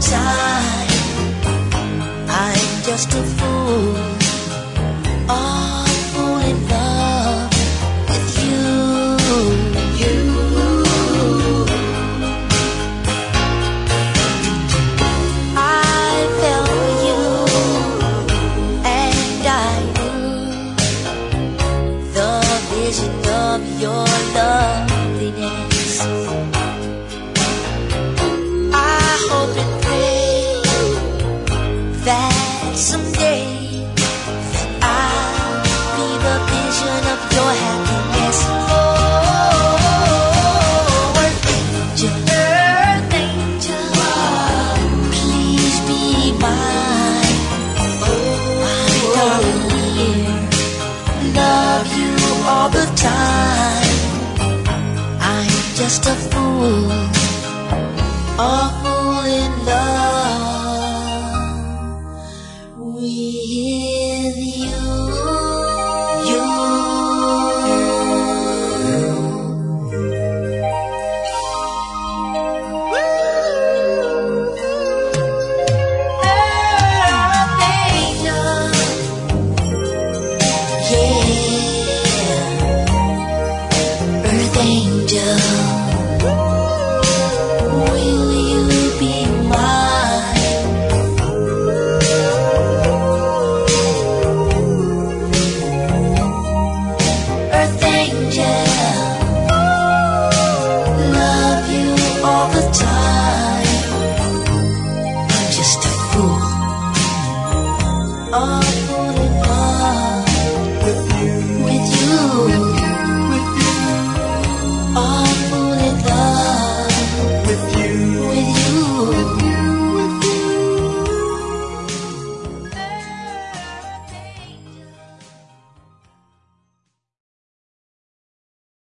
time. I'm just a fool, a fool in love with you. I fell for you, and I knew the vision of your loveliness. I hope and pray that someday I'll be the vision of your happiness. Oh, earth angel, please be mine. My darling dear, love you all the time. I'm just a fool. Oh.